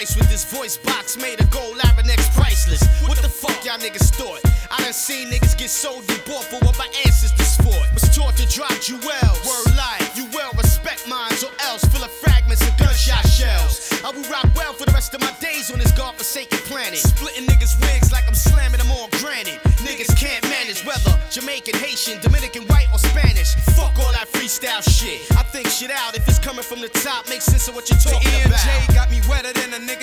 with this voice box made of gold Labyrinth priceless. What the fuck y'all niggas thought? I done seen niggas get sold and bought for what my ancestors fought. Was taught to drop jewels, word life. You well respect mines or else full of fragments and gunshot shells. I will rock well for the rest of my days on this godforsaken planet. Splitting niggas' wigs like I'm slamming them on granite. Niggas can't manage whether Jamaican, Haitian, Dominican, white or Spanish. Fuck all that freestyle shit. I think shit out if it's coming from the top. Makes sense of what you're talking about. E&J got me wetter than a nigga